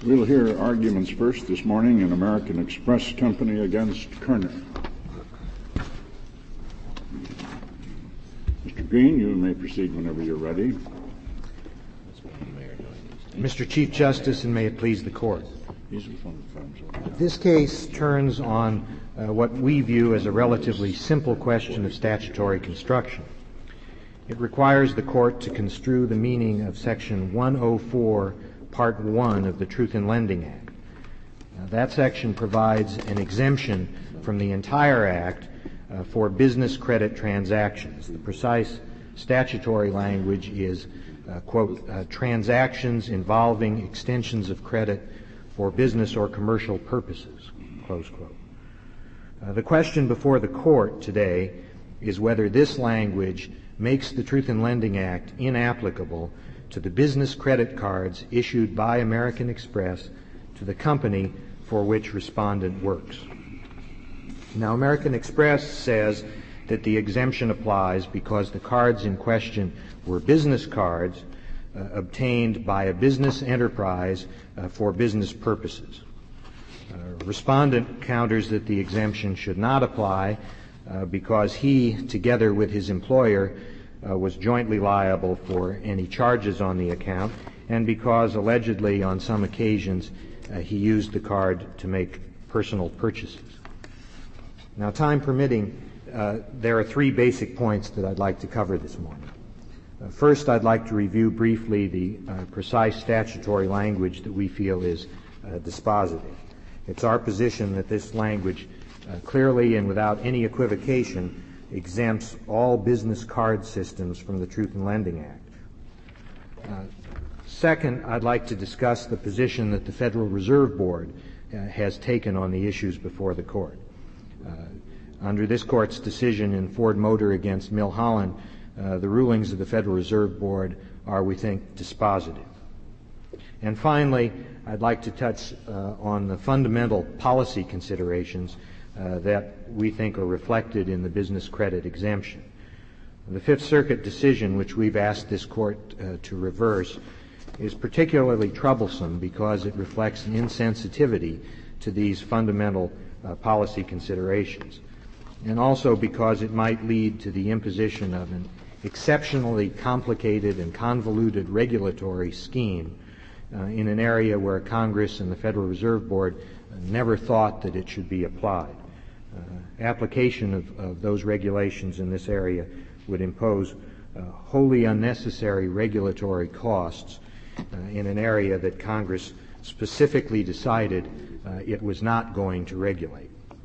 We'll hear arguments first this morning in American Express Company against Kerner. Mr. Green, you may proceed whenever you're ready. Mr. Chief Justice, and may it please the Court. This case turns on what we view as a relatively simple question of statutory construction. It requires the Court to construe the meaning of Section 104, Part 1 of the Truth in Lending Act. That section provides an exemption from the entire Act for business credit transactions. The precise statutory language is, quote, transactions involving extensions of credit for business or commercial purposes, close quote. The question before the Court today is whether this language makes the Truth in Lending Act inapplicable to the business credit cards issued by American Express to the company for which respondent works. Now, American Express says that the exemption applies because the cards in question were business cards obtained by a business enterprise for business purposes. Respondent counters that the exemption should not apply because he, together with his employer, was jointly liable for any charges on the account, and because allegedly on some occasions he used the card to make personal purchases. Now, time permitting, there are three basic points that I'd like to cover this morning. First, I'd like to review briefly the precise statutory language that we feel is dispositive. It's our position that this language clearly and without any equivocation exempts all business card systems from the Truth in Lending Act. Second, I'd like to discuss the position that the Federal Reserve Board has taken on the issues before the Court. Under this Court's decision in Ford Motor against Milholland, the rulings of the Federal Reserve Board are, we think, dispositive. And finally, I'd like to touch on the fundamental policy considerations that we think are reflected in the business credit exemption. The Fifth Circuit decision, which we've asked this Court to reverse, is particularly troublesome because it reflects an insensitivity to these fundamental policy considerations, and also because it might lead to the imposition of an exceptionally complicated and convoluted regulatory scheme in an area where Congress and the Federal Reserve Board never thought that it should be applied. Application of those regulations in this area would impose wholly unnecessary regulatory costs in an area that Congress specifically decided it was not going to regulate.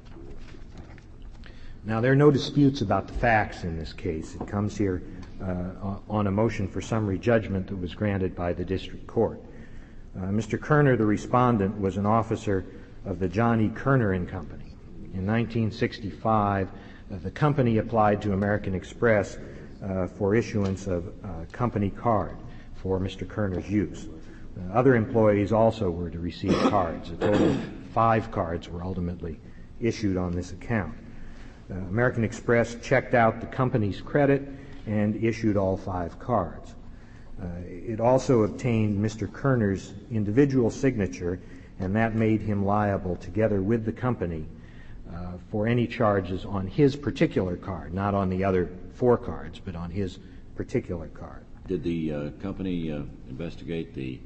Now, there are no disputes about the facts in this case. It comes here on a motion for summary judgment that was granted by the District Court. Mr. Kerner, the respondent, was an officer of the John E. Kerner & Company. In 1965, the company applied to American Express for issuance of a company card for Mr. Kerner's use. Other employees also were to receive cards. A total of 5 cards were ultimately issued on this account. American Express checked out the company's credit and issued all 5 cards. It also obtained Mr. Kerner's individual signature, and that made him liable, together with the company, for any charges on his particular card, not on the other 4 cards, but on his particular card. Did the company investigate the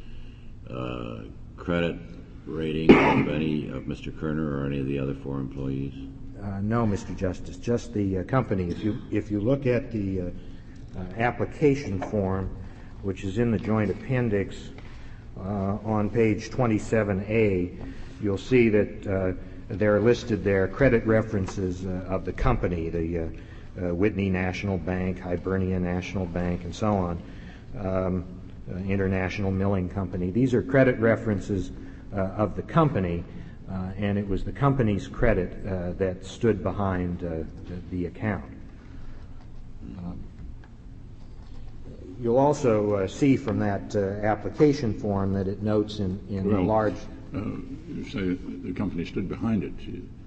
credit rating of any of Mr. Kerner or any of the other 4 employees? No, Mr. Justice, just the company. If you look at the application form, which is in the joint appendix on page 27A, you'll see that they're listed there credit references of the company, the Whitney National Bank, Hibernia National Bank, and so on, International Milling Company. These are credit references of the company, and it was the company's credit that stood behind the account. You'll also see from that application form that it notes in a large... You say the company stood behind it.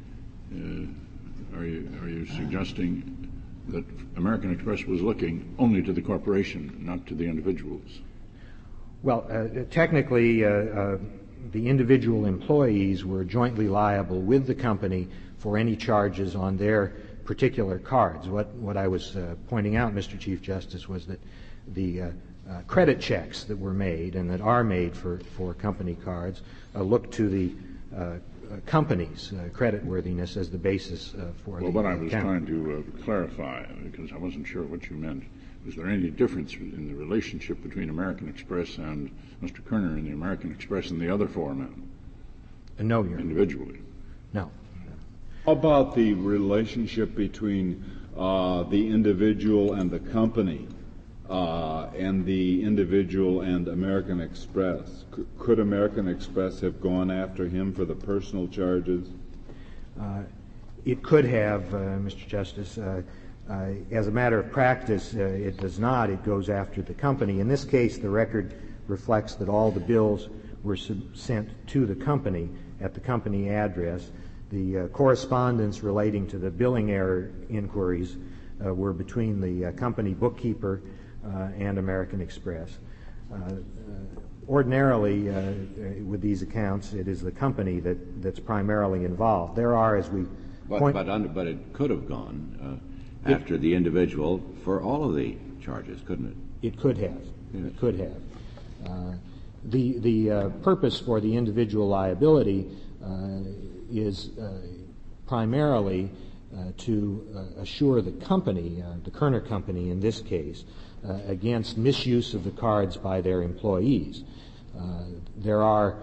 Are you suggesting that American Express was looking only to the corporation, not to the individuals? Well, technically, the individual employees were jointly liable with the company for any charges on their particular cards. What I was pointing out, Mr. Chief Justice, was that the credit checks that were made and that are made for company cards look to the company's creditworthiness as the basis for the account. Well, what I was trying to clarify, because I wasn't sure what you meant, was there any difference in the relationship between American Express and Mr. Kerner and the American Express and the other four men? No, Your Honor. Individually? No. How about the relationship between the individual and the company and the individual and American Express? Could American Express have gone after him for the personal charges? It could have, Mr. Justice. As a matter of practice, it does not. It goes after the company. In this case, the record reflects that all the bills were sent to the company at the company address. The correspondence relating to the billing error inquiries were between the company bookkeeper and American Express. Ordinarily, with these accounts, it is the company that's primarily involved. There are, as we point... But it could have gone after the individual for all of the charges, couldn't it? It could have. Yes. It could have. The purpose for the individual liability is primarily to assure the company, the Kerner Company in this case, against misuse of the cards by their employees. There are,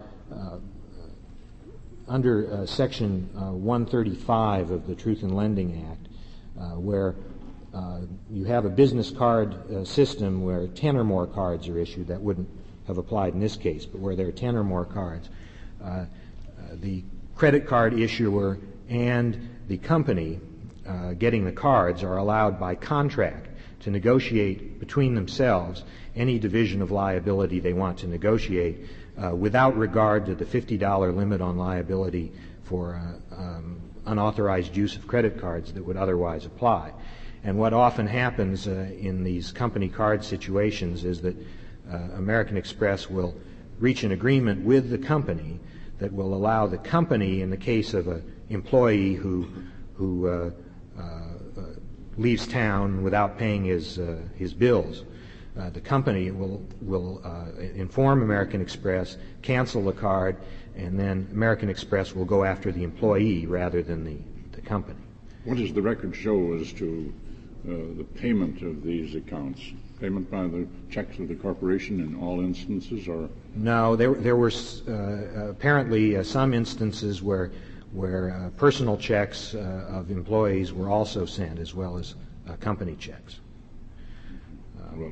under Section 135 of the Truth in Lending Act, where you have a business card system where 10 or more cards are issued. That wouldn't have applied in this case, but where there are 10 or more cards, the credit card issuer and the company getting the cards are allowed by contract to negotiate between themselves any division of liability they want to negotiate without regard to the $50 limit on liability for unauthorized use of credit cards that would otherwise apply. And what often happens in these company card situations is that American Express will reach an agreement with the company that will allow the company, in the case of an employee who leaves town without paying his bills, the company will inform American Express, cancel the card, and then American Express will go after the employee rather than the company. What does the record show as to the payment of these accounts? Payment by the checks of the corporation in all instances, or? No, there were apparently some instances where personal checks of employees were also sent, as well as company checks. Well,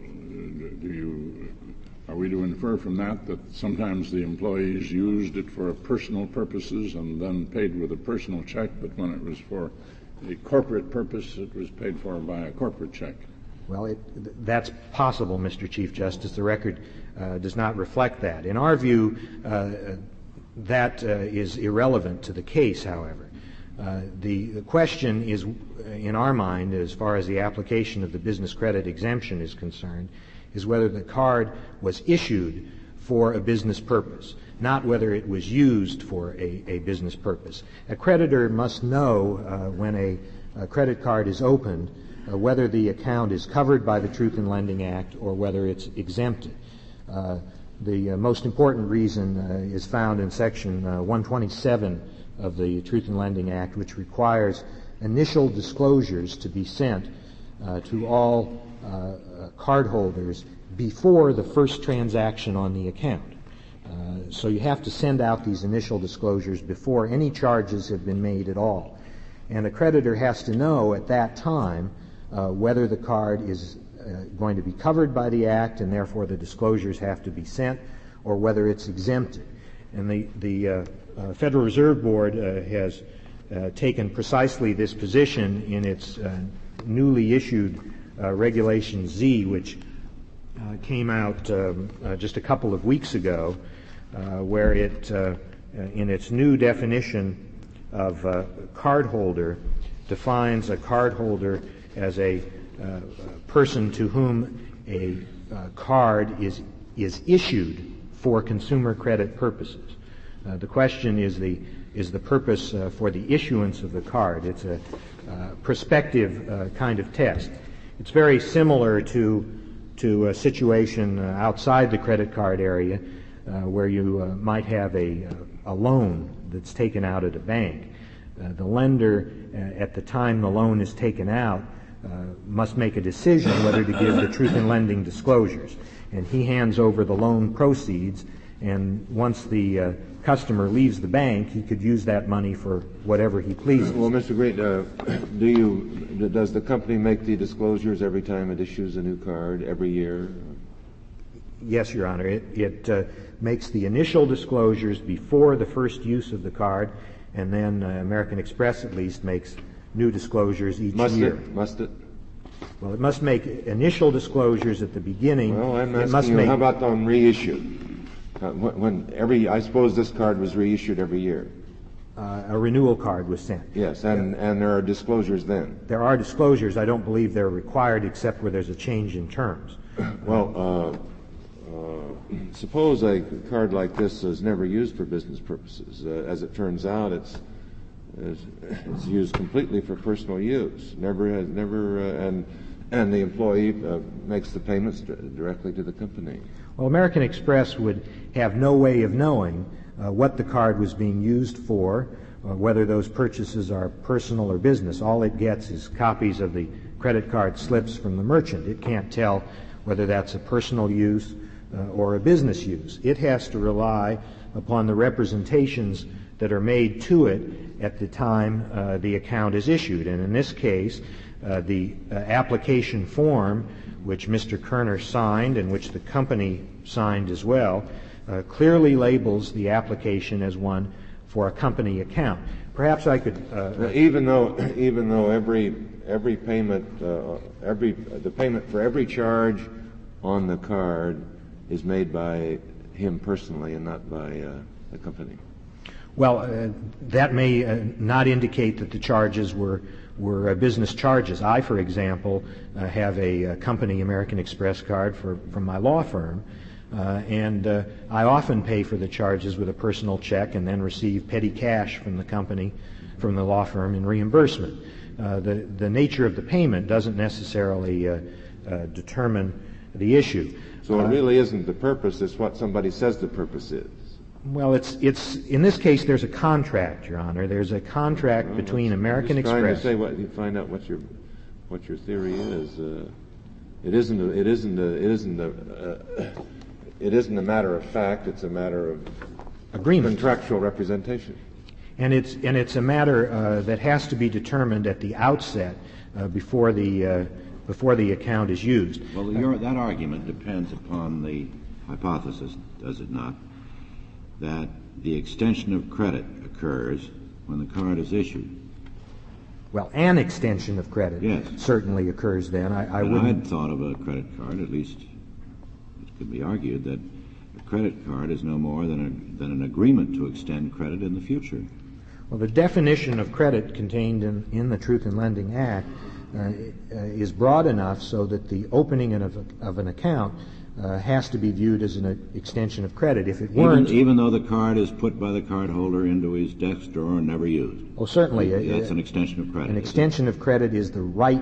are we to infer from that sometimes the employees used it for personal purposes and then paid with a personal check, but when it was for a corporate purpose, it was paid for by a corporate check? Well, that's possible, Mr. Chief Justice. The record does not reflect that. In our view, that is irrelevant to the case, however. The question is, in our mind, as far as the application of the business credit exemption is concerned, is whether the card was issued for a business purpose, not whether it was used for a business purpose. A creditor must know when a credit card is opened whether the account is covered by the Truth in Lending Act or whether it's exempted. The most important reason is found in Section 127 of the Truth in Lending Act, which requires initial disclosures to be sent to all cardholders before the first transaction on the account. So you have to send out these initial disclosures before any charges have been made at all. And a creditor has to know at that time whether the card is going to be covered by the Act and therefore the disclosures have to be sent, or whether it's exempted. And the Federal Reserve Board has taken precisely this position in its newly issued Regulation Z, which came out just a couple of weeks ago, where it, in its new definition of cardholder, defines a cardholder as a person to whom a card is issued for consumer credit purposes. The question is the purpose for the issuance of the card. It's a prospective kind of test. It's very similar to a situation outside the credit card area where you might have a loan that's taken out at a bank. The lender, at the time the loan is taken out, must make a decision whether to give the truth in lending disclosures. And he hands over the loan proceeds, and once the customer leaves the bank, he could use that money for whatever he pleases. Well, Mr. Green, does the company make the disclosures every time it issues a new card, every year? Yes, Your Honor. It makes the initial disclosures before the first use of the card, and then American Express at least makes new disclosures each year. Must it? Well, it must make initial disclosures at the beginning. Well, I'm asking you, how about on reissue? I suppose this card was reissued every year. A renewal card was sent. Yes, and there are disclosures then. There are disclosures. I don't believe they're required except where there's a change in terms. Well, suppose a card like this is never used for business purposes. As it turns out, it's used completely for personal use. And the employee makes the payments directly to the company. Well, American Express would have no way of knowing what the card was being used for, whether those purchases are personal or business. All it gets is copies of the credit card slips from the merchant. It can't tell whether that's a personal use or a business use. It has to rely upon the representations that are made to it at the time the account is issued. And in this case, the application form, which Mr. Kerner signed and which the company signed as well, clearly labels the application as one for a company account. Perhaps I could... even though every payment, the payment for every charge on the card is made by him personally and not by the company. Well, that may not indicate that the charges were business charges. I, for example, have a company American Express card from my law firm, and I often pay for the charges with a personal check and then receive petty cash from the company, from the law firm in reimbursement. The nature of the payment doesn't necessarily determine the issue. So it really isn't the purpose, it's what somebody says the purpose is. Well, it's in this case there's a contract, Your Honor. There's a contract between American Express. I'm just trying to say you find out what your theory is. It isn't a matter of fact. It's a matter of agreement, contractual representation. And it's a matter that has to be determined at the outset before the account is used. Well, that argument depends upon the hypothesis, does it not, that the extension of credit occurs when the card is issued. Well, an extension of credit certainly occurs then. I had thought of a credit card, at least it could be argued that a credit card is no more than an agreement to extend credit in the future. Well, the definition of credit contained in the Truth in Lending Act is broad enough so that the opening of an account has to be viewed as an extension of credit. If it weren't, even though the card is put by the cardholder into his desk drawer and never used. Oh, certainly. That's an extension of credit. An extension of credit is the right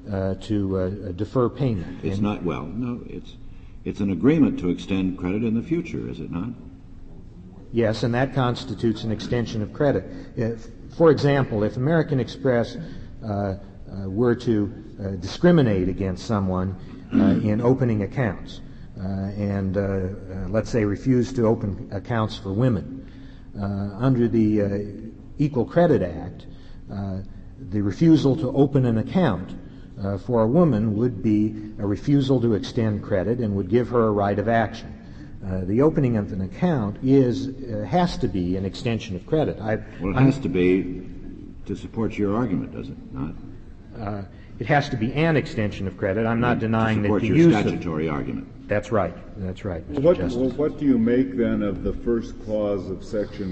to defer payment. It's not. Well, no. It's an agreement to extend credit in the future, is it not? Yes, and that constitutes an extension of credit. For example, if American Express were to discriminate against someone in opening accounts, and let's say refuse to open accounts for women. Under the Equal Credit Act, the refusal to open an account for a woman would be a refusal to extend credit and would give her a right of action. The opening of an account has to be an extension of credit. Well, it has to be to support your argument, does it not? It has to be an extension of credit. I'm not denying that the use use of statutory argument. That's right, Mr. Justice. What do you make then of the first clause of Section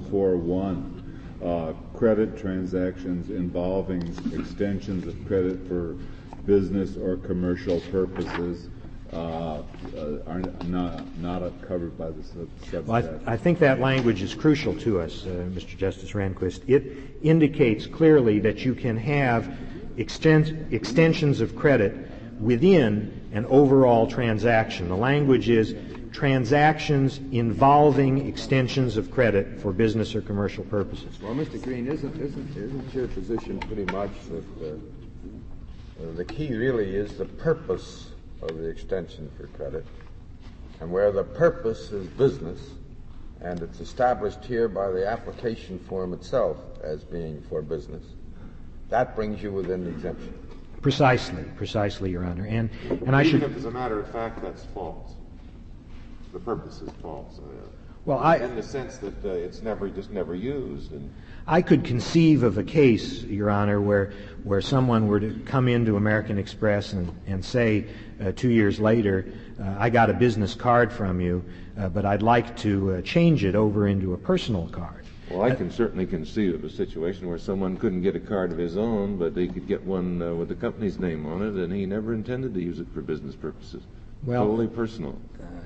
104.1, credit transactions involving extensions of credit for business or commercial purposes? are not covered by the subsection. Well, I think that language is crucial to us, Mr. Justice Rehnquist. It indicates clearly that you can have extensions of credit within an overall transaction. The language is transactions involving extensions of credit for business or commercial purposes. Well, Mr. Green, isn't your position pretty much that the key really is the purpose of the extension for credit, and where the purpose is business, and it's established here by the application form itself as being for business, that brings you within the exemption? Precisely, Your Honor. And I should... Even if, as a matter of fact, that's false. The purpose is false. In the sense that it's never used. And I could conceive of a case, Your Honor, where someone were to come into American Express and say 2 years later, I got a business card from you, but I'd like to change it over into a personal card. Well, I can certainly conceive of a situation where someone couldn't get a card of his own, but he could get one with the company's name on it, and he never intended to use it for business purposes. Well, totally personal.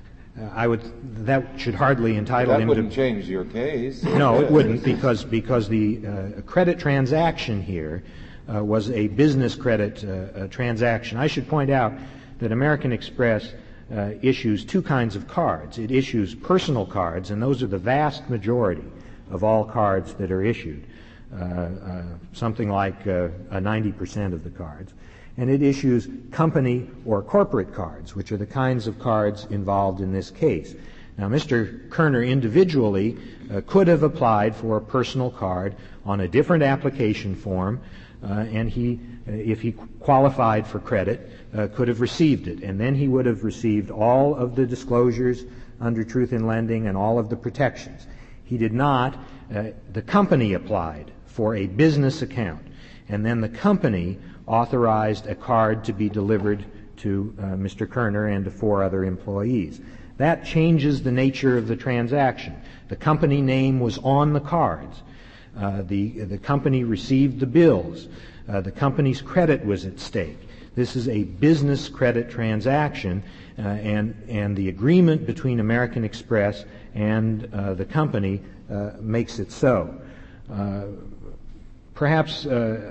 That should hardly entitle him to... That wouldn't change your case. No, it wouldn't, because the credit transaction here was a business credit transaction. I should point out that American Express issues two kinds of cards. It issues personal cards, and those are the vast majority of all cards that are issued, something like 90% of the cards. And it issues company or corporate cards, which are the kinds of cards involved in this case. Now, Mr. Kerner individually could have applied for a personal card on a different application form, and he, if he qualified for credit, could have received it. And then he would have received all of the disclosures under Truth in Lending and all of the protections. He did not. The company applied for a business account, and then the company authorized a card to be delivered to Mr. Kerner and to 4 other employees. That changes the nature of the transaction. The company name was on the cards. The company received the bills. The company's credit was at stake. This is a business credit transaction, and the agreement between American Express and the company makes it so. Perhaps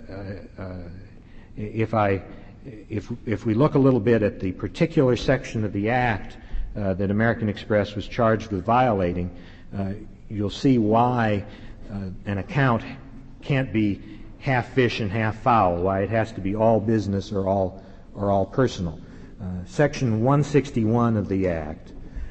if we look a little bit at the particular section of the Act that American Express was charged with violating, you'll see why an account can't be half fish and half fowl, why it has to be all business or all personal. Section 161 of the Act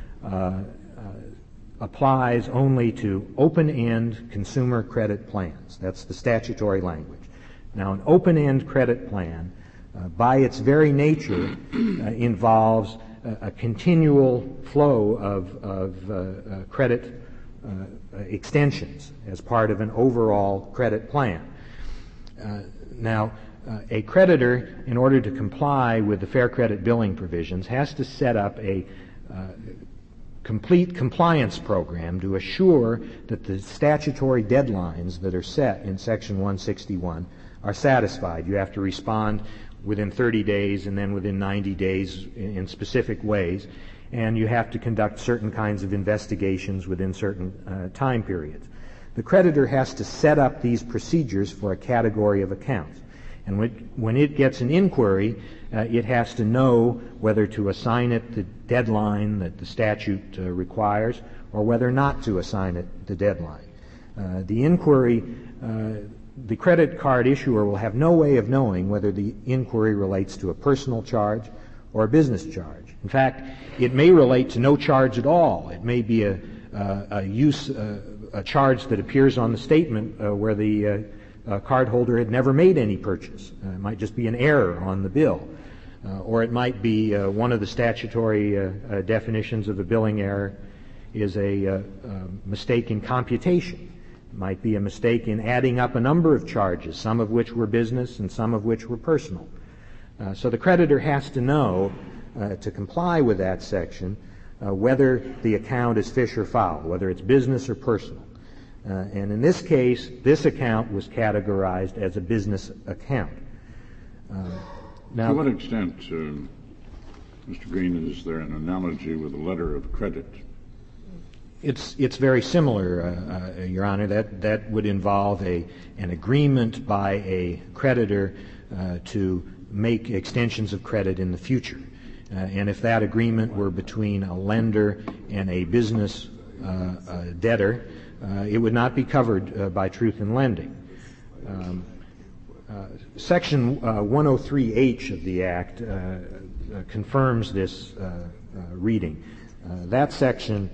applies only to open-end consumer credit plans. That's the statutory language. Now, an open-end credit plan, by its very nature, involves a continual flow of credit extensions as part of an overall credit plan. Now, a creditor, in order to comply with the Fair Credit Billing provisions, has to set up a complete compliance program to assure that the statutory deadlines that are set in Section 161 are satisfied. You have to respond within 30 days and then within 90 days in specific ways, and you have to conduct certain kinds of investigations within certain time periods. The creditor has to set up these procedures for a category of accounts. And when it gets an inquiry, it has to know whether to assign it the deadline that the statute requires or whether not to assign it the deadline. The inquiry, the credit card issuer will have no way of knowing whether the inquiry relates to a personal charge or a business charge. In fact, it may relate to no charge at all. It may be a charge that appears on the statement where the cardholder had never made any purchase. It might just be an error on the bill. Or it might be one of the statutory definitions of a billing error is a mistake in computation. It might be a mistake in adding up a number of charges, some of which were business and some of which were personal. So the creditor has to know, to comply with that section, whether the account is fish or fowl, whether it's business or personal. And in this case, this account was categorized as a business account. Now, to what extent Mr. Green, is there an analogy with a letter of credit? It's very similar, Your Honor. That would involve an agreement by a creditor to make extensions of credit in the future. And if that agreement were between a lender and a business debtor, it would not be covered by truth in lending. Section 103H of the Act confirms this reading. That section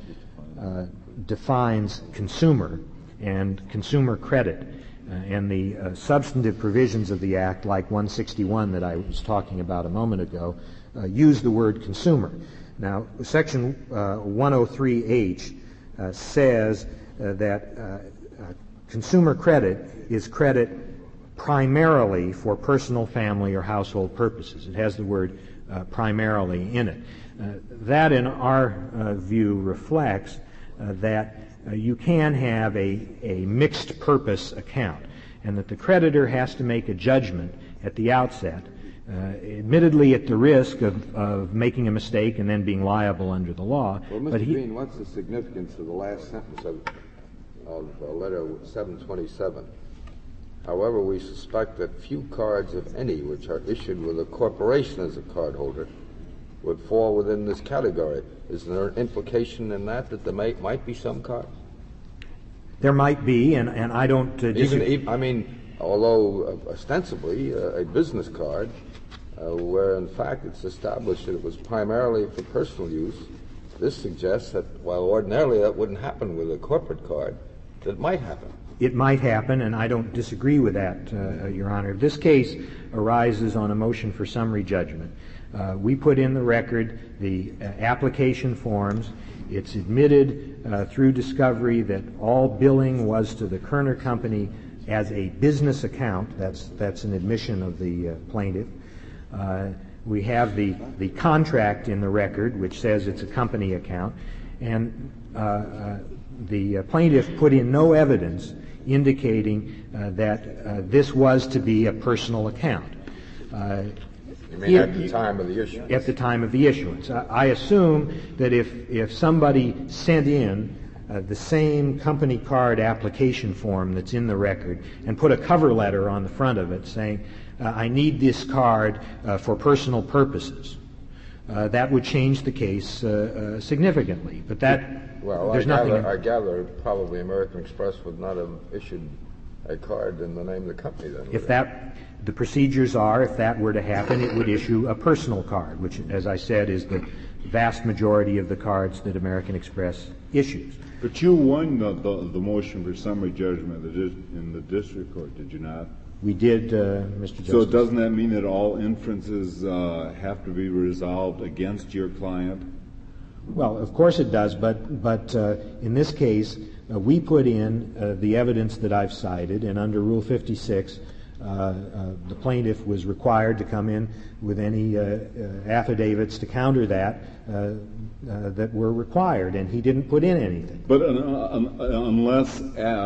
defines consumer and consumer credit, and the substantive provisions of the Act, like 161 that I was talking about a moment ago, use the word consumer. Now, Section 103H says that consumer credit is credit primarily for personal, family, or household purposes. It has the word primarily in it. That, in our view, reflects that you can have a mixed purpose account, and that the creditor has to make a judgment at the outset, admittedly at the risk of making a mistake and then being liable under the law. Well, Mr. Green, what's the significance of the last sentence of letter 727? However, we suspect that few cards, if any, which are issued with a corporation as a cardholder would fall within this category. Is there an implication in that there might be some cards? There might be, and I don't disagree. I mean, although ostensibly a business card, where in fact it's established that it was primarily for personal use, this suggests that while ordinarily that wouldn't happen with a corporate card, that it might happen. It might happen, and I don't disagree with that, Your Honor. This case arises on a motion for summary judgment. We put in the record the application forms. It's admitted through discovery that all billing was to the Kerner Company as a business account. That's an admission of the plaintiff. We have the contract in the record, which says it's a company account, and the plaintiff put in no evidence indicating that this was to be a personal account. You mean at the time of the issuance? At the time of the issuance. I assume that if somebody sent in the same company card application form that's in the record and put a cover letter on the front of it saying, I need this card for personal purposes, that would change the case significantly. But there's nothing. I gather probably American Express would not have issued a card in the name of the company then. If the procedures are, if that were to happen, it would issue a personal card, which, as I said, is the vast majority of the cards that American Express issues. But you won the motion for summary judgment in the district court, did you not? We did, Mr. Justice. So doesn't that mean that all inferences have to be resolved against your client? Well, of course it does, but in this case, we put in the evidence that I've cited, and under Rule 56, the plaintiff was required to come in with any affidavits to counter that that were required, and he didn't put in anything. But unless,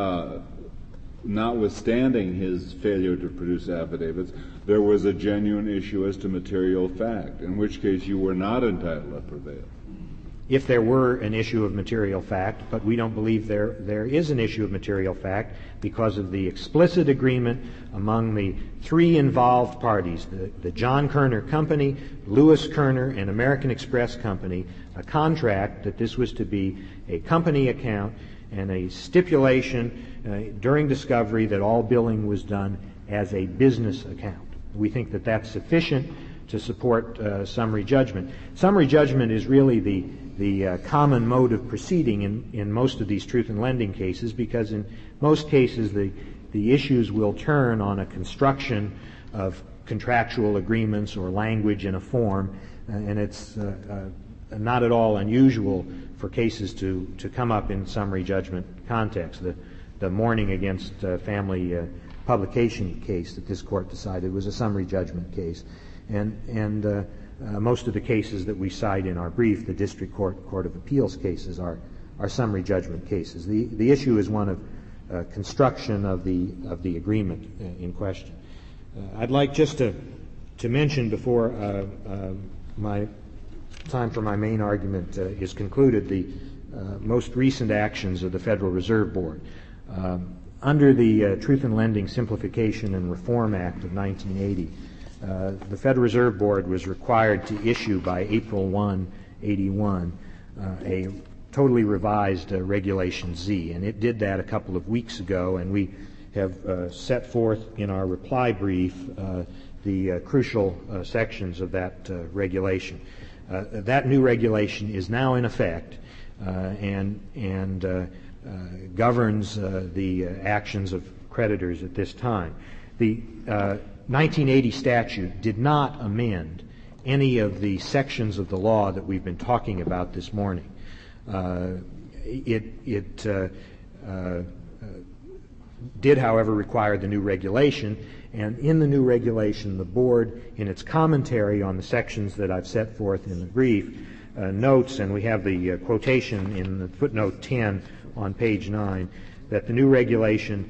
notwithstanding his failure to produce affidavits, there was a genuine issue as to material fact, in which case you were not entitled to prevail. If there were an issue of material fact, but we don't believe there is an issue of material fact because of the explicit agreement among the three involved parties, the John Kerner Company, Lewis Kerner, and American Express Company, a contract that this was to be a company account and a stipulation during discovery that all billing was done as a business account. We think that that's sufficient to support summary judgment. Summary judgment is really the common mode of proceeding in most of these truth in lending cases, because in most cases the issues will turn on a construction of contractual agreements or language in a form, and it's not at all unusual for cases to come up in summary judgment context. The Mourning Against Family publication case that this court decided was a summary judgment case. And most of the cases that we cite in our brief, the District Court of Appeals cases, are summary judgment cases. The issue is one of construction of the agreement in question. I'd like just to mention before my time for my main argument is concluded, the most recent actions of the Federal Reserve Board. Under the Truth in Lending Simplification and Reform Act of 1980, the Federal Reserve Board was required to issue by April 1, 81, a totally revised Regulation Z, and it did that a couple of weeks ago, and we have set forth in our reply brief the crucial sections of that regulation. That new regulation is now in effect and governs the actions of creditors at this time. The 1980 statute did not amend any of the sections of the law that we've been talking about this morning. It did, however, require the new regulation, and in the new regulation, the Board, in its commentary on the sections that I've set forth in the brief, notes, and we have the quotation in the footnote 10 on page 9, that the new regulation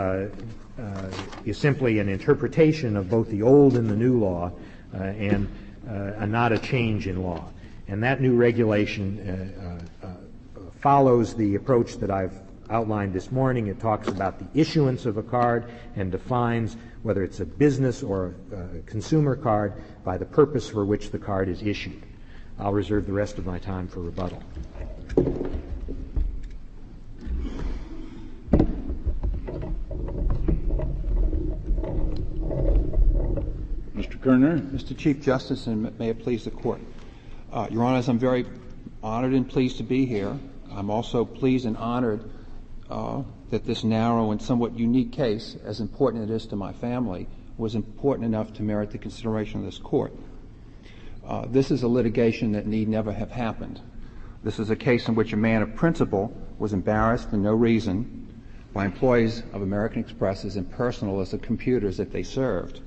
is simply an interpretation of both the old and the new law and not a change in law. And that new regulation follows the approach that I've outlined this morning. It talks about the issuance of a card and defines whether it's a business or a consumer card by the purpose for which the card is issued. I'll reserve the rest of my time for rebuttal. Mr. Kerner. Mr. Chief Justice, and may it please the Court. Your Honors, I'm very honored and pleased to be here. I'm also pleased and honored that this narrow and somewhat unique case, as important it is to my family, was important enough to merit the consideration of this Court. This is a litigation that need never have happened. This is a case in which a man of principle was embarrassed for no reason by employees of American Express as impersonal as the computers that they served.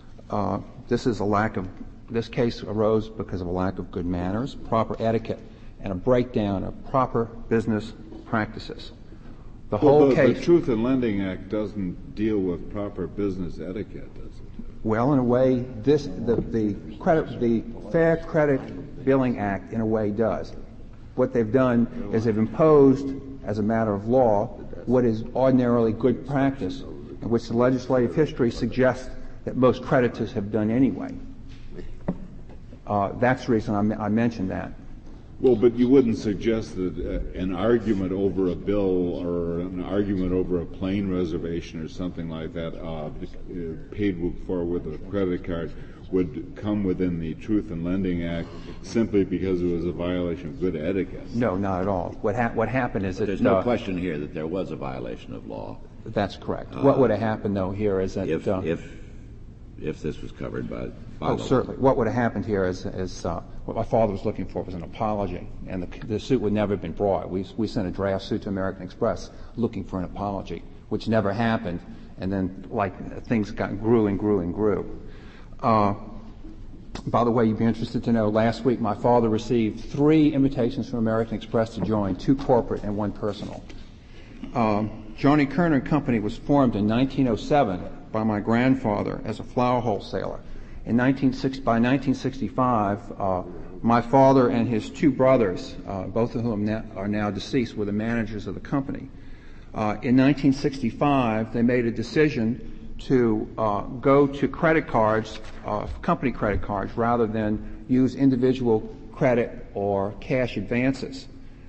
This case arose because of a lack of good manners, proper etiquette, and a breakdown of proper business practices. The Truth in Lending Act doesn't deal with proper business etiquette, does it? Well, in a way, the Fair Credit Billing Act, in a way, does. What they've done is they've imposed, as a matter of law, what is ordinarily good practice, in which the legislative history suggests that most creditors have done anyway. That's the reason I mentioned that. Well, but you wouldn't suggest that an argument over a bill or an argument over a plane reservation or something like that paid for with a credit card would come within the Truth in Lending Act simply because it was a violation of good etiquette? No, not at all. What happened is that there's no question here that there was a violation of law. That's correct. What would have happened, though, here is that if this was covered by law. Certainly. What would have happened here is what my father was looking for was an apology, and the suit would never have been brought. We sent a draft suit to American Express looking for an apology, which never happened, and then things grew and grew and grew. By the way, you'd be interested to know, last week my father received 3 invitations from American Express to join, 2 corporate and 1 personal. Joni Kerner & Company was formed in 1907 by my grandfather as a flour wholesaler. By 1965, my father and his 2 brothers, both of whom are now deceased, were the managers of the company. In 1965, they made a decision to go to credit cards, company credit cards, rather than use individual credit or cash advances.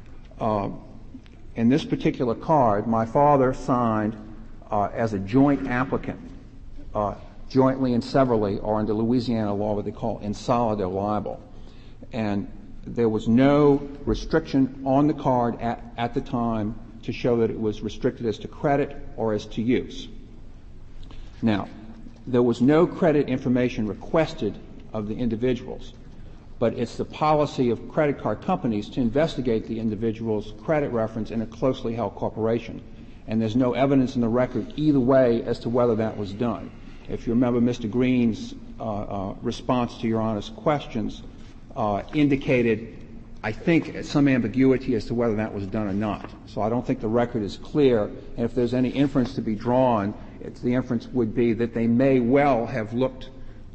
In this particular card, my father signed as a joint applicant, jointly and severally, or under Louisiana law what they call insolido liable. And there was no restriction on the card at the time to show that it was restricted as to credit or as to use. Now, there was no credit information requested of the individuals, but it's the policy of credit card companies to investigate the individual's credit reference in a closely held corporation. And there's no evidence in the record either way as to whether that was done. If you remember, Mr. Green's response to Your Honor's questions indicated, I think, some ambiguity as to whether that was done or not. So I don't think the record is clear. And if there's any inference to be drawn, the inference would be that they may well have looked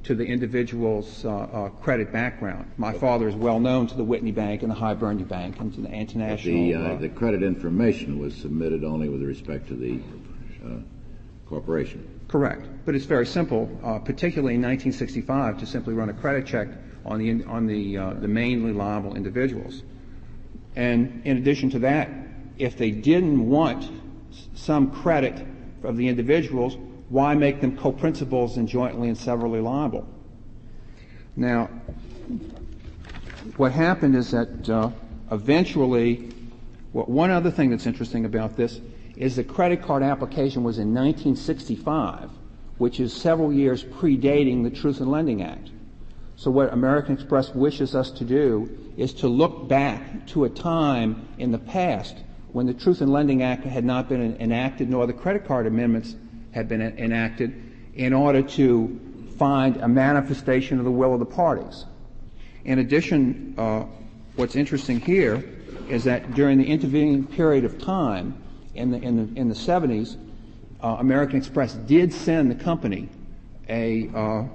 to the individual's credit background. My father is well known to the Whitney Bank and the Hibernia Bank and to the international. The credit information was submitted only with respect to the corporation. Correct, but it's very simple, particularly in 1965, to simply run a credit check on the mainly liable individuals. And in addition to that, if they didn't want some credit of the individuals, why make them co-principals and jointly and severally liable? Now, what happened is that eventually, one other thing that's interesting about this is the credit card application was in 1965, which is several years predating the Truth in Lending Act. So what American Express wishes us to do is to look back to a time in the past when the Truth in Lending Act had not been enacted, nor the credit card amendments had been enacted, in order to find a manifestation of the will of the parties. In addition, what's interesting here is that during the intervening period of time in the 70s, American Express did send the company the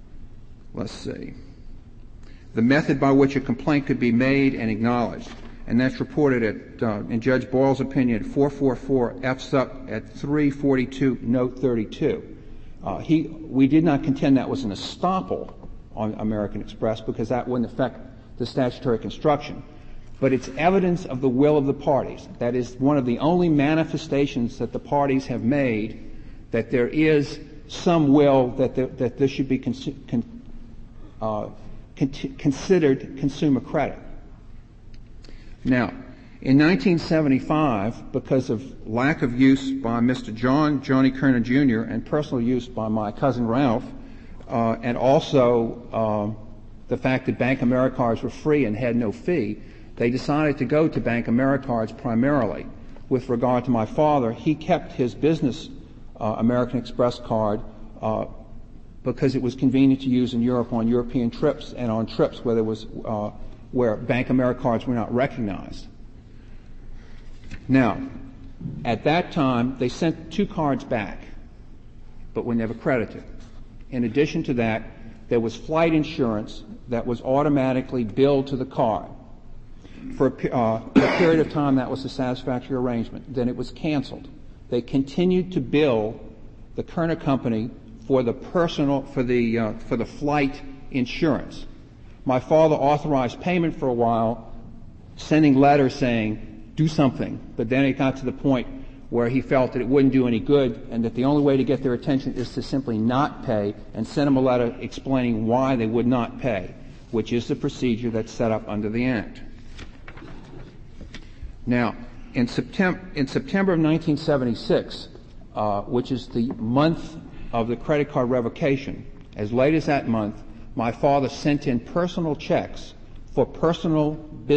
method by which a complaint could be made and acknowledged, and that's reported in Judge Boyle's opinion at 444 F sup at 342 note 32. We did not contend that was an estoppel on American Express because that wouldn't affect the statutory construction. But it's evidence of the will of the parties. That is one of the only manifestations that the parties have made that there is some will that this should be considered consumer credit. Now, in 1975, because of lack of use by Mr. Johnny Kerner Jr. and personal use by my cousin Ralph, and also the fact that Bank AmeriCards were free and had no fee, they decided to go to Bank AmeriCards primarily. With regard to my father, he kept his business American Express card because it was convenient to use in Europe on European trips and on trips where there was where Bank AmeriCards were not recognized. Now, at that time, they sent 2 cards back, but were never credited. In addition to that, there was flight insurance that was automatically billed to the card. For a period of time, that was a satisfactory arrangement. Then it was canceled. They continued to bill the Kerner Company for the flight insurance. My father authorized payment for a while, sending letters saying, do something. But then it got to the point where he felt that it wouldn't do any good and that the only way to get their attention is to simply not pay and send them a letter explaining why they would not pay, which is the procedure that's set up under the Act. Now, in September of 1976, which is the month of the credit card revocation, as late as that month, my father sent in personal checks for personal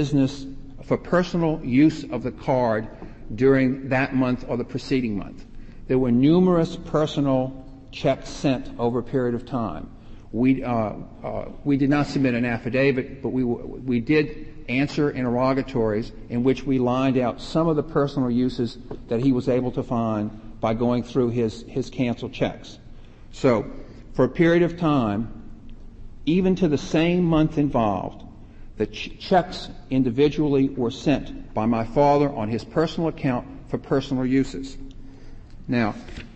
use of the card during that month or the preceding month. There were numerous personal checks sent over a period of time. We did not submit an affidavit, but we did answer interrogatories in which we lined out some of the personal uses that he was able to find by going through his canceled checks. So, for a period of time, even to the same month involved, the checks individually were sent by my father on his personal account for personal uses. Now,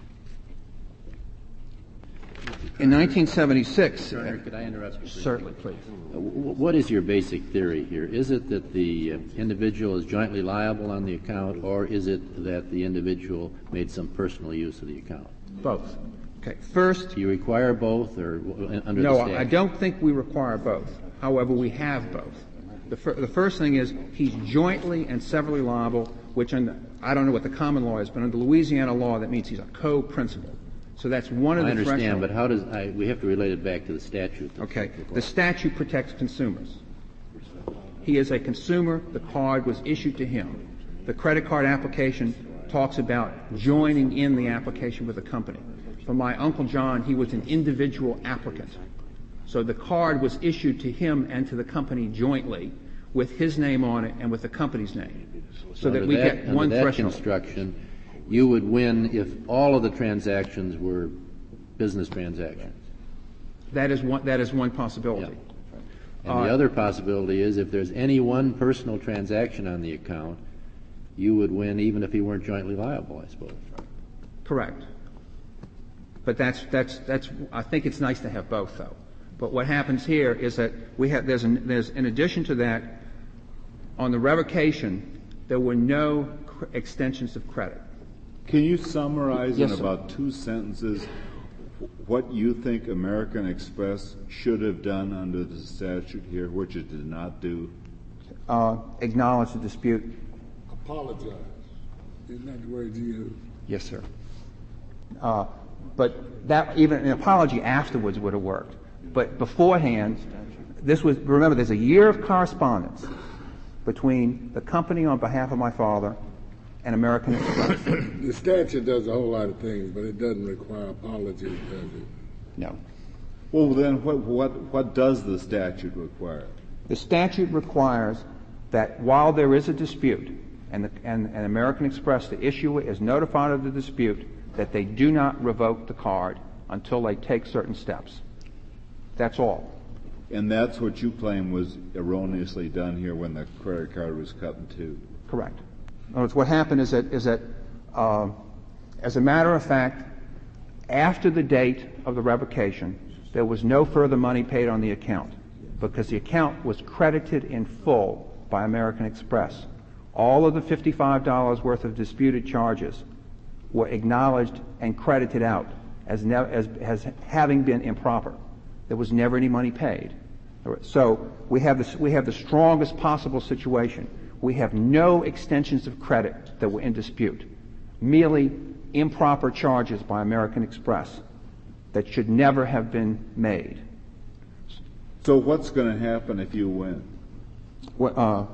in 1976... Your Honor, could I interrupt you? Certainly, please. What is your basic theory here? Is it that the individual is jointly liable on the account, or is it that the individual made some personal use of the account? Both. Okay. First... Do you require both, or under the statute? No, I don't think we require both. However, we have both. The first thing is he's jointly and severally liable, which I don't know what the common law is, but under Louisiana law that means he's a co-principal. So that's one of the thresholds. I understand, but how does we have to relate it back to the statute? Okay. The statute protects consumers. He is a consumer. The card was issued to him. The credit card application talks about joining in the application with the company. For my Uncle John, he was an individual applicant. So the card was issued to him and to the company jointly with his name on it and with the company's name. So that we get one threshold. Under that construction, you would win if all of the transactions were business transactions. That is one possibility. Yeah. And the other possibility is if there's any one personal transaction on the account, you would win even if he weren't jointly liable, I suppose. Correct. But that's I think it's nice to have both, though. But what happens here is that there's in addition to that, on the revocation, there were no extensions of credit. Can you summarize Yes, in sir. about 2 sentences what you think American Express should have done under the statute here, which it did not do? Acknowledge the dispute. Apologize. Isn't that the word you use? Yes, sir. But that even an apology afterwards would have worked. But beforehand, remember, there's a year of correspondence between the company on behalf of my father and American Express. The statute does a whole lot of things, but it doesn't require apologies, does it? No. Well, then what does the statute require? The statute requires that while there is a dispute, and American Express, the issuer, is notified of the dispute, that they do not revoke the card until they take certain steps. That's all. And that's what you claim was erroneously done here when the credit card was cut in two. Correct. In other words, what happened is that as a matter of fact, after the date of the revocation, there was no further money paid on the account because the account was credited in full by American Express. All of the $55 worth of disputed charges were acknowledged and credited out as having been improper. There was never any money paid. So we have the strongest possible situation. We have no extensions of credit that were in dispute, merely improper charges by American Express that should never have been made. So what's going to happen if you win? What's going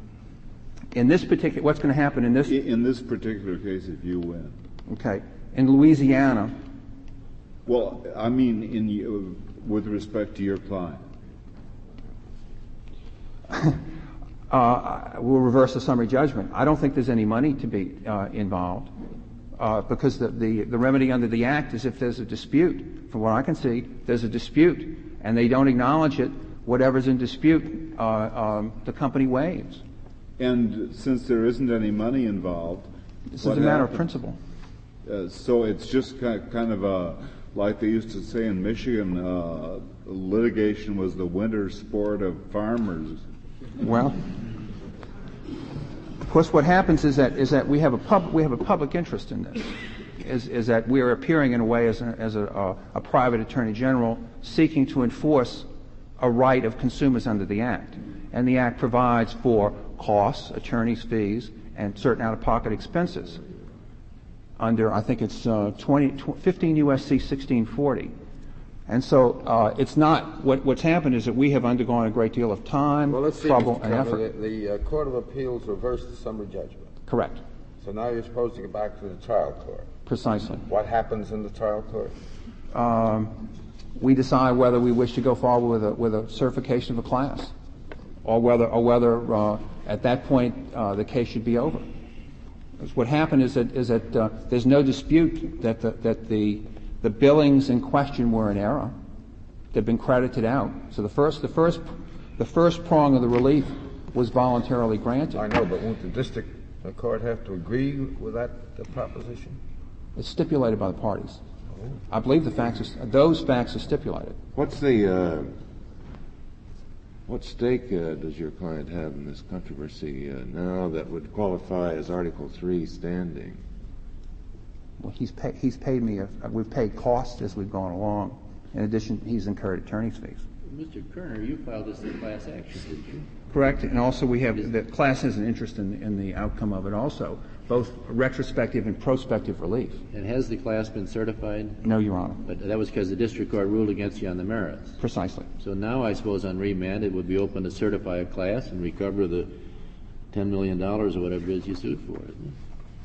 to happen in this? In this particular case, if you win. Okay. In Louisiana. Well, I mean, with respect to your client. We'll reverse the summary judgment. I don't think there's any money to be involved because the remedy under the Act is if there's a dispute. From what I can see, there's a dispute, and they don't acknowledge it. Whatever's in dispute, the company waives. And since there isn't any money involved, this is a matter of principle. So it's just kind of like they used to say in Michigan, litigation was the winter sport of farmers. Well, of course, what happens is that we have a public interest in this. Is that we are appearing in a way as a private attorney general seeking to enforce a right of consumers under the Act, and the Act provides for costs, attorneys' fees, and certain out-of-pocket expenses. Under, I think it's 15 U.S.C. 1640. And so it's not, what's happened is that we have undergone a great deal of time, trouble, and effort. The Court of Appeals reversed the summary judgment. Correct. So now you're supposed to go back to the trial court. Precisely. What happens in the trial court? We decide whether we wish to go forward with a certification of a class, or whether at that point the case should be over. What happened is that there's no dispute that the billings in question were in error. They've been credited out. So the first prong of the relief was voluntarily granted. I know, but won't the district court have to agree with that proposition? It's stipulated by the parties. I believe those facts are stipulated. What stake does your client have in this controversy now that would qualify as Article III standing? Well, he's paid me. We've paid costs as we've gone along. In addition, he's incurred attorney's fees. Mr. Kerner, you filed this in class action, did you? Correct, and also the class has an interest in the outcome of it also, both retrospective and prospective relief. And has the class been certified? No, Your Honor. But that was because the district court ruled against you on the merits. Precisely. So now I suppose on remand it would be open to certify a class and recover the $10 million or whatever it is you sued for, isn't it?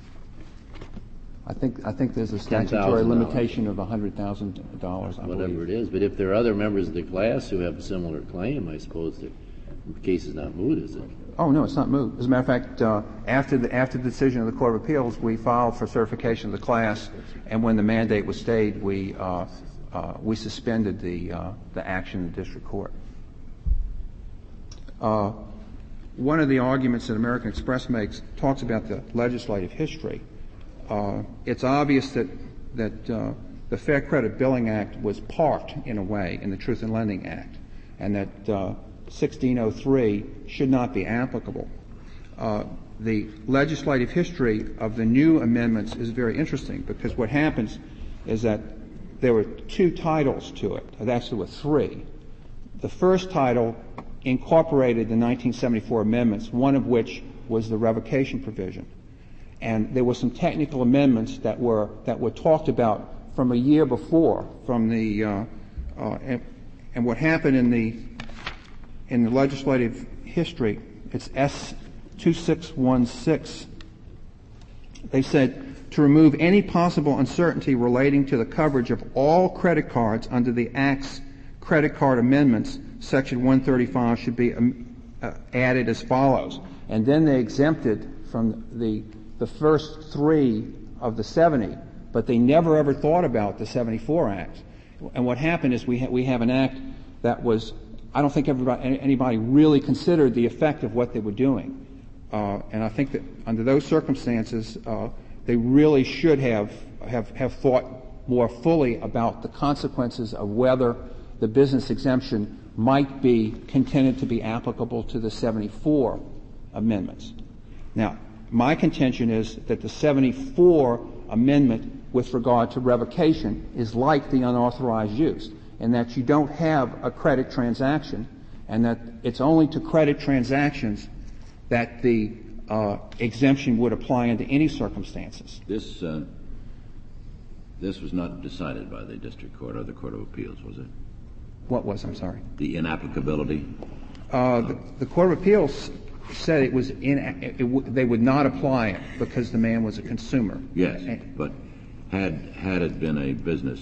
I think there's a statutory limitation of $100,000. Whatever it is, but if there are other members of the class who have a similar claim, I suppose the case is not moot, is it? Oh no, it's not moot. As a matter of fact, after the decision of the Court of Appeals, we filed for certification of the class, and when the mandate was stayed, we we suspended the action in the district court. One of the arguments that American Express makes talks about the legislative history. It's obvious that the Fair Credit Billing Act was parked in a way in the Truth in Lending Act, and that 1603 should not be applicable. The legislative history of the new amendments is very interesting, because what happens is that there were two titles to it. Actually, there were three. The first title incorporated the 1974 amendments, one of which was the revocation provision. And there were some technical amendments that were talked about from a year before, from the and what happened in the legislative history. It's S2616. They said to remove any possible uncertainty relating to the coverage of all credit cards under the Act's credit card amendments, Section 135 should be added as follows. And then they exempted from the first three of the 70, but they never ever thought about the 74 Act. And what happened is we have an act that was, I don't think anybody really considered the effect of what they were doing. And I think that under those circumstances, they really should have thought more fully about the consequences of whether the business exemption might be contended to be applicable to the 74 amendments. Now, my contention is that the 74 amendment with regard to revocation is like the unauthorized use, and that you don't have a credit transaction, and that it's only to credit transactions that the exemption would apply under any circumstances. This was not decided by the district court or the Court of Appeals, was it? What was, I'm sorry? The inapplicability? The Court of Appeals said it was they would not apply it because the man was a consumer. Yes, but had it been a business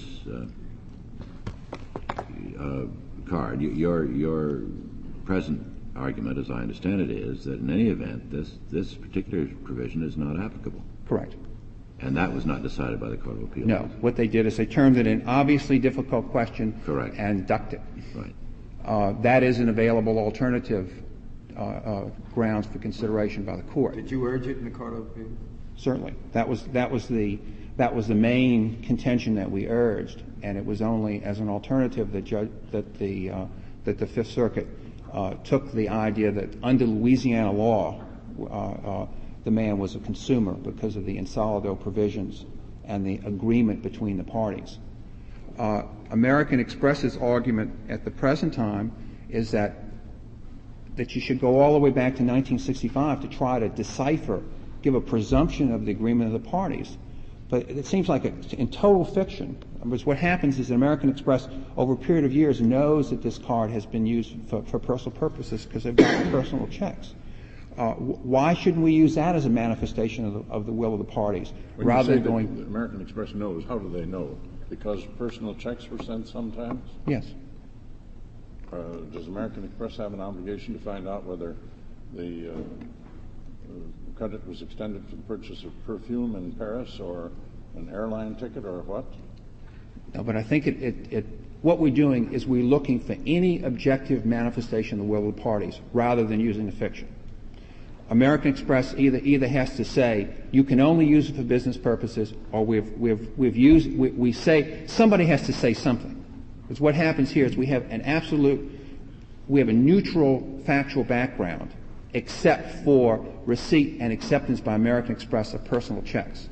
card, your present argument, as I understand it, is that in any event, this particular provision is not applicable. Correct. And that was not decided by the Court of Appeals? No. What they did is they termed it an obviously difficult question. Correct. And ducked it. Right. That is an available alternative grounds for consideration by the court. Did you urge it in the Court of Appeals? Certainly. That was the main contention that we urged, and it was only as an alternative that the Fifth Circuit took the idea that under Louisiana law, the man was a consumer because of the insolido provisions and the agreement between the parties. American Express's argument at the present time is that you should go all the way back to 1965 to try to decipher, give a presumption of the agreement of the parties. But it seems like in total fiction. Because what happens is that American Express, over a period of years, knows that this card has been used for personal purposes because they've gotten personal checks. Why shouldn't we use that as a manifestation of the will of the parties? When rather you than say going, that American Express knows, how do they know? Because personal checks were sent sometimes? Yes. Does American Express have an obligation to find out whether the credit was extended for the purchase of perfume in Paris or an airline ticket or what? No, but I think what we're doing is we're looking for any objective manifestation of the will of the parties rather than using the fiction. American Express either has to say you can only use it for business purposes, or we say somebody has to say something. Because what happens here is we have a neutral factual background except for receipt and acceptance by American Express of personal checks.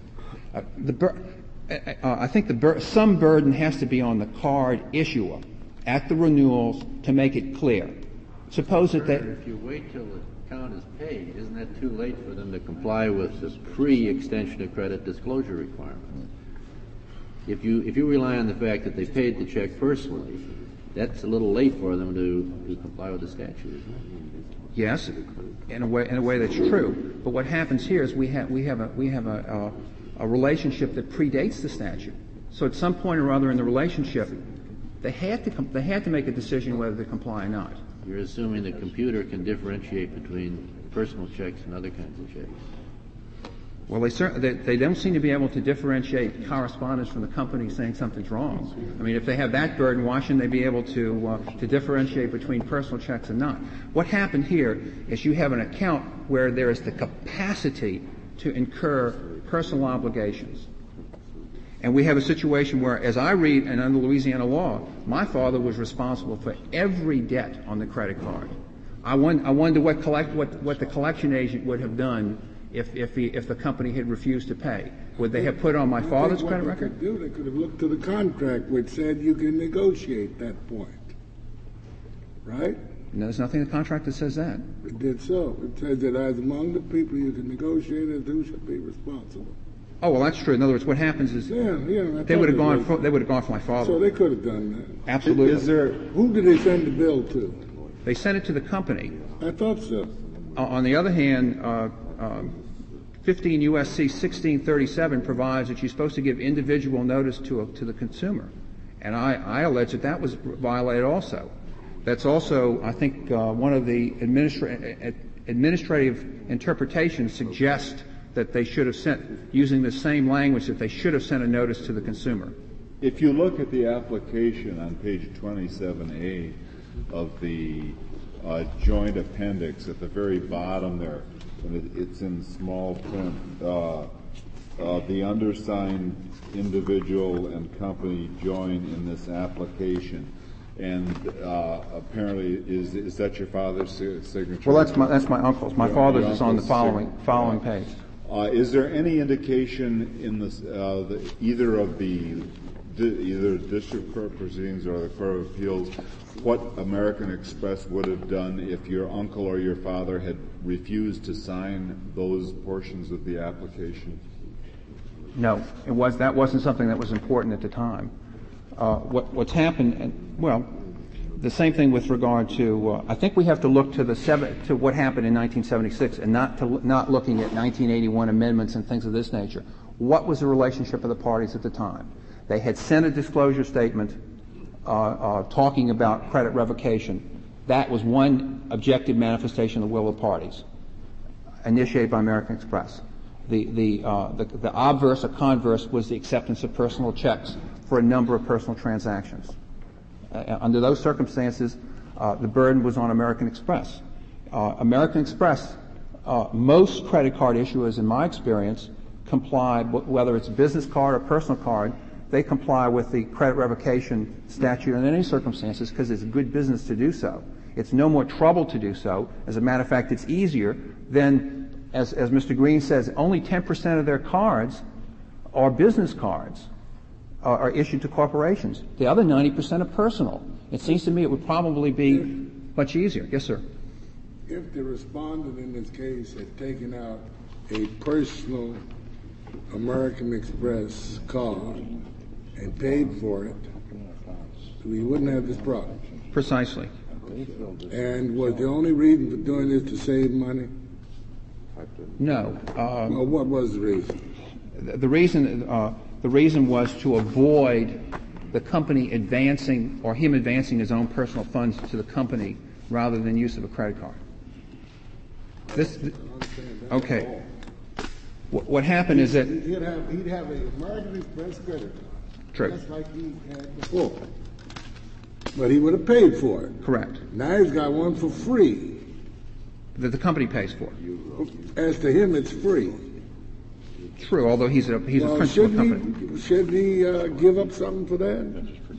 I think some burden has to be on the card issuer at the renewals to make it clear. Suppose that if you wait till the account is paid, isn't that too late for them to comply with the pre-extension of credit disclosure requirements? If you rely on the fact that they paid the check personally, that's a little late for them to comply with the statute, isn't it? Yes, in a way that's true. But what happens here is we have a relationship that predates the statute. So at some point or other in the relationship, they had to make a decision whether to comply or not. You're assuming the computer can differentiate between personal checks and other kinds of checks. Well, they don't seem to be able to differentiate correspondence from the company saying something's wrong. I mean, if they have that burden, why shouldn't they be able to differentiate between personal checks and not? What happened here is you have an account where there is the capacity to incur personal obligations. And we have a situation where, as I read, and under Louisiana law, my father was responsible for every debt on the credit card. I wonder what the collection agent would have done if the company had refused to pay. Would they have put on my father's credit record? They could have looked to the contract which said you can negotiate that point. Right? No, there's nothing in the contract that says that. It did so. It says that as among the people you can negotiate as who should be responsible. Oh, well, that's true. In other words, what happens is they would have gone for my father. So they could have done that. Absolutely. Who did they send the bill to? They sent it to the company. I thought so. On the other hand, 15 U.S.C. 1637 provides that you're supposed to give individual notice to the consumer, and I allege that was violated also. That's also, I think, one of the administrative interpretations suggests that they should have sent, using the same language, that they should have sent a notice to the consumer. If you look at the application on page 27A of the joint appendix at the very bottom there, and it's in small print, the undersigned individual and company join in this application. And apparently, is that your father's signature? Well, that's my uncle's. My father's is on the following page. Is there any indication in this either district court proceedings or the Court of Appeals what American Express would have done if your uncle or your father had refused to sign those portions of the application? No, that wasn't something that was important at the time. What's happened? The same thing with regard to. I think we have to look to what happened in 1976, and not looking at 1981 amendments and things of this nature. What was the relationship of the parties at the time? They had sent a disclosure statement talking about credit revocation. That was one objective manifestation of the will of the parties, initiated by American Express. The obverse or converse was the acceptance of personal checks for a number of personal transactions. Under those circumstances, the burden was on American Express. American Express, most credit card issuers, in my experience, comply, whether it's a business card or personal card, they comply with the credit revocation statute in any circumstances because it's good business to do so. It's no more trouble to do so. As a matter of fact, it's easier than, as Mr. Green says, only 10% of their cards are business cards. Are issued to corporations. The other 90% are personal. It seems to me it would probably be much easier. Yes, sir. If the respondent in this case had taken out a personal American Express card and paid for it, we wouldn't have this problem. Precisely. And was the only reason for doing this to save money? No. Well, what was the reason? The reason was to avoid the company advancing or him advancing his own personal funds to the company rather than use of a credit card. Okay. What happened is that he'd have an American Express credit card. True. Just like he had before. But he would have paid for it. Correct. Now he's got one for free. That the company pays for. As to him, it's free. True, although he's a principal company. Should he give up something for that?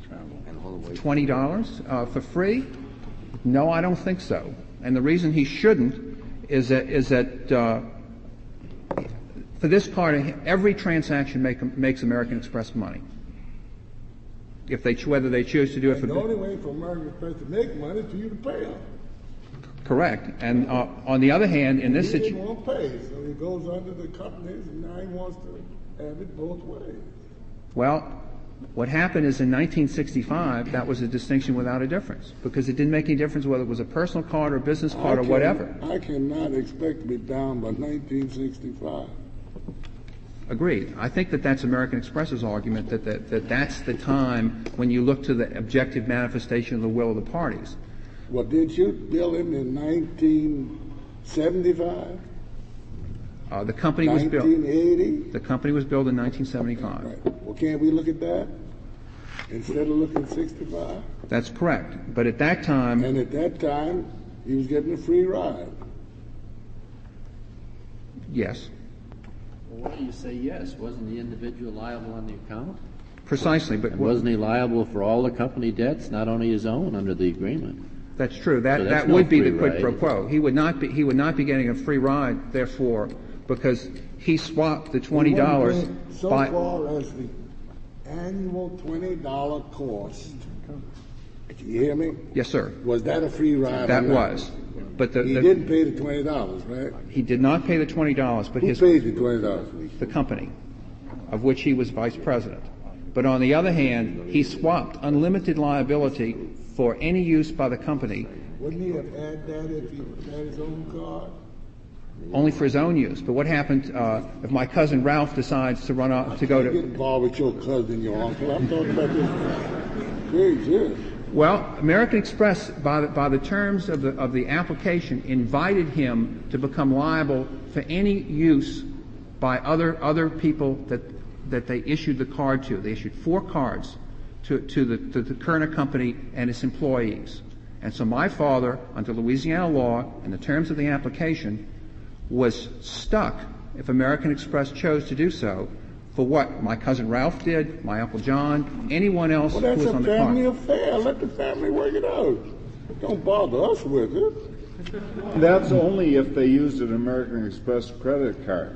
$20 for free? No, I don't think so. And the reason he shouldn't is that for this card, every transaction makes American Express money. Whether they choose to do it for the only way for American Express to make money is for you to pay them. Correct. And on the other hand, in this situation, he won't pay, so he goes under the companies, and now he wants to have it both ways. Well, what happened is in 1965, that was a distinction without a difference, because it didn't make any difference whether it was a personal card or a business card or whatever. I cannot expect to be down by 1965. Agreed. I think that's American Express's argument that that's the time when you look to the objective manifestation of the will of the parties. Well, did you bill him in 1975? The company was built. 1980? The company was built in 1975. Right. Well, can't we look at that instead of looking 65? That's correct. But at that time, And at that time, he was getting a free ride. yes, Well, why do you say yes? Wasn't the individual liable on the account? precisely. But And wasn't he liable for all the company debts, not only his own, under the agreement? that's true. That So that's that no would be the free quid ride, pro is quo. He would not be getting a free ride, therefore, because he swapped the $20 So by. far as the annual $20 cost, do you hear me? Yes, sir. Was that a free ride? That or not? was. But He didn't pay the $20, right? he did not pay the $20, but Who paid the $20? the company, of which he was vice president. But on the other hand, he swapped unlimited liability for any use by the company Wouldn't he have had that if he had his own car? only for his own use. But what happened if my cousin Ralph decides to run off to go Get to? involved with your cousin, your uncle. I'm talking about this very serious. Well, American Express, by the terms of the application, invited him to become liable for any use by other people that they issued the card to. They issued 4 cards to the Kerner Company and its employees. And so my father, under Louisiana law and the terms of the application, was stuck, if American Express chose to do so, for what my cousin Ralph did, my Uncle John, anyone else Well, who that's was a on the family card. affair. Let the family work it out. Don't bother us with it. That's only if they used an American Express credit card.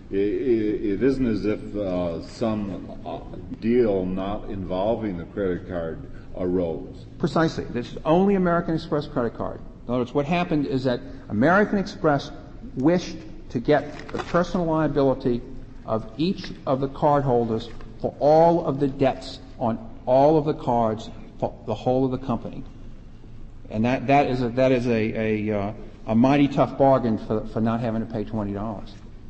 It isn't as if some deal not involving the credit card arose. Precisely. This is only American Express credit card. In other words, what happened is that American Express wished to get the personal liability of each of the cardholders for all of the debts on all of the cards for the whole of the company. And that is a mighty tough bargain for not having to pay $20.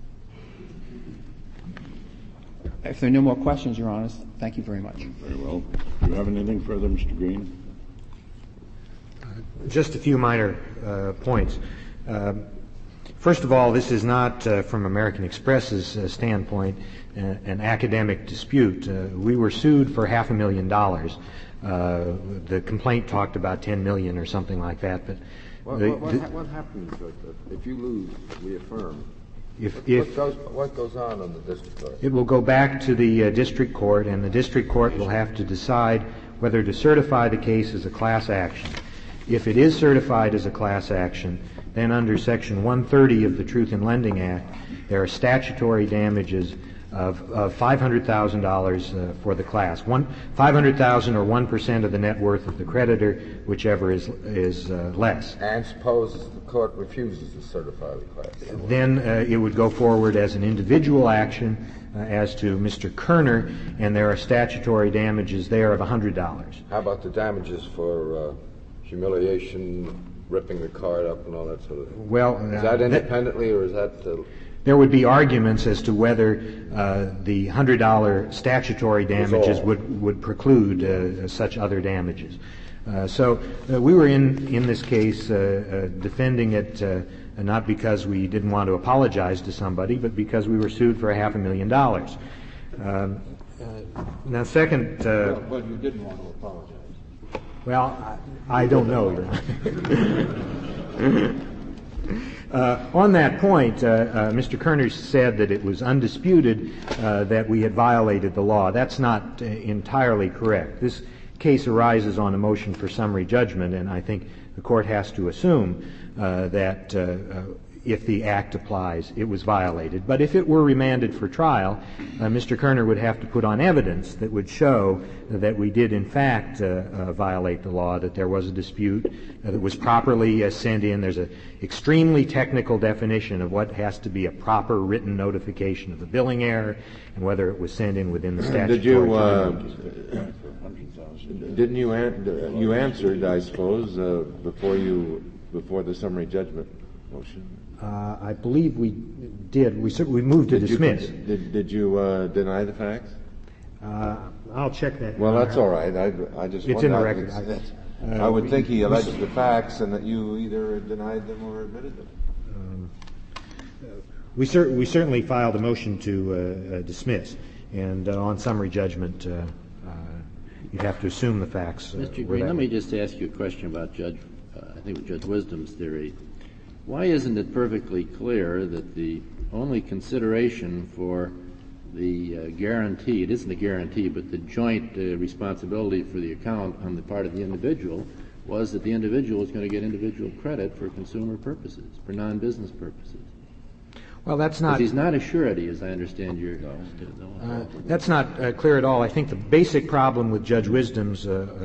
If there are no more questions, Your Honor, thank you very much. Very well. Do you have anything further, Mr. Green? Just a few minor points. First of all, this is not, from American Express's standpoint, an academic dispute. We were sued for $500,000. The complaint talked about $10 million or something like that. But What happens if you lose, we affirm? What goes on in the district court? It will go back to the district court, and the district court will have to decide whether to certify the case as a class action. If it is certified as a class action, then under Section 130 of the Truth in Lending Act, there are statutory damages of $500,000 for the class. $500,000 or 1% of the net worth of the creditor, whichever is less. And suppose the court refuses to certify the class? Then it would go forward as an individual action as to Mr. Kerner, and there are statutory damages there of $100. How about the damages for humiliation, ripping the card up, and all that sort of thing? Well, is that independently, or is that? There would be arguments as to whether the $100 statutory damages would preclude such other damages. So we were in this case defending it not because we didn't want to apologize to somebody, but because we were sued for $500,000. Now, second. But you didn't want to apologize. Well, I don't know. On that point, Mr. Kerner said that it was undisputed that we had violated the law. That's not entirely correct. This case arises on a motion for summary judgment, and I think the court has to assume that if the act applies, it was violated. But if it were remanded for trial, Mr. Kerner would have to put on evidence that would show that we did in fact violate the law, that there was a dispute, that was properly sent in. There's an extremely technical definition of what has to be a proper written notification of the billing error and whether it was sent in within the statutory time. Didn't you answered, I suppose, before the summary judgment motion? I believe we did. We moved to dismiss. Did you deny the facts? I'll check that. Well, that's all right. I just it's in the record. I would think he alleged the facts and that you either denied them or admitted them. We certainly filed a motion to dismiss, and on summary judgment, you'd have to assume the facts. Mr. Green, let me just ask you a question about Judge Wisdom's theory. Why isn't it perfectly clear that the only consideration for the guarantee, it isn't a guarantee, but the joint responsibility for the account on the part of the individual was that the individual is going to get individual credit for consumer purposes, for non-business purposes? Well, that's not... He's not a surety, as I understand your... that's not clear at all. I think the basic problem with Judge Wisdom's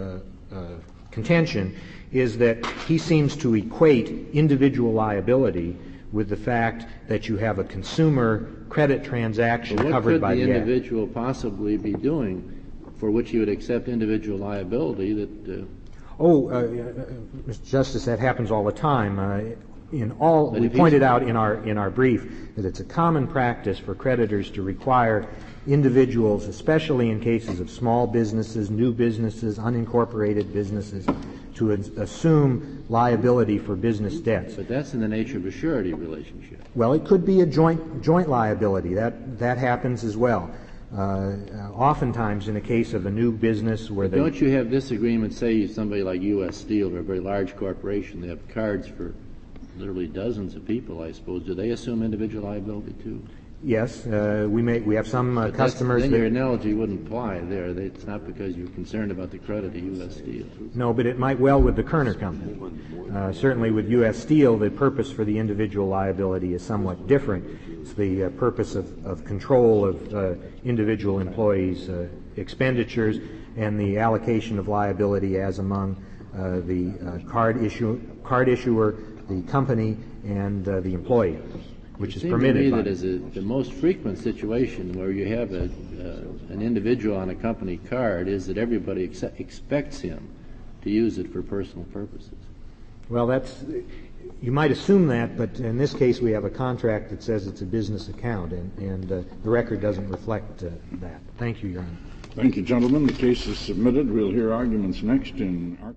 contention is that he seems to equate individual liability with the fact that you have a consumer credit transaction covered by the Act. What could the individual possibly be doing for which he would accept individual liability that... Mr. Justice, that happens all the time. We pointed out in our brief that it's a common practice for creditors to require individuals, especially in cases of small businesses, new businesses, unincorporated businesses, to assume liability for business debts. But that's in the nature of a surety relationship. Well, it could be a joint liability. That happens as well. Oftentimes in a case of a new business where they... Don't you have disagreement, say somebody like U.S. Steel, or a very large corporation, they have cards for literally dozens of people, I suppose. Do they assume individual liability too? Yes, we have some customers. Then your analogy wouldn't apply there. It's not because you're concerned about the credit of U.S. Steel. No, but it might well with the Kerner Company. Certainly with U.S. Steel, the purpose for the individual liability is somewhat different. It's the purpose of control of individual employees' expenditures and the allocation of liability as among the card issuer, the company, and the employee, which is permitted. It seems to me that is the most frequent situation where you have an individual on a company card is that everybody expects him to use it for personal purposes. Well, you might assume that, but in this case we have a contract that says it's a business account, and the record doesn't reflect that. Thank you, Your Honor. Thank you, gentlemen. The case is submitted. We'll hear arguments next in